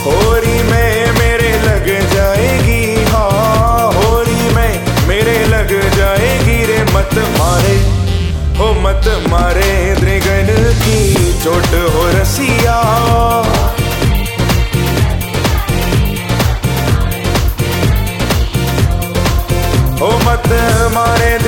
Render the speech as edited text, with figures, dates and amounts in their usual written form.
होरी में मेरे लग जाएगी, हाँ होरी में मेरे लग जाएगी रे। मत मारे हो मत मारे द्रिगन की चोट हो रसिया। हो मत मारे